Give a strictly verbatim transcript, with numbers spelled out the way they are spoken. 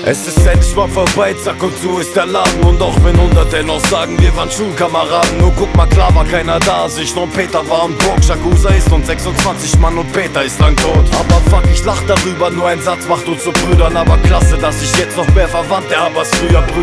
Es ist endlich mal vorbei, zack und so ist der Laden. Und auch wenn Hunderte noch sagen, wir waren Schulkameraden, nur guck mal, klar war keiner da, sich nur Peter war am Burg. Shakusa ist und sechsundzwanzig Mann und Peter ist lang tot. Aber fuck, ich lach darüber, nur ein Satz macht uns zu Brüdern. Aber klasse, dass ich jetzt noch mehr Verwandte hab als früher Brüder.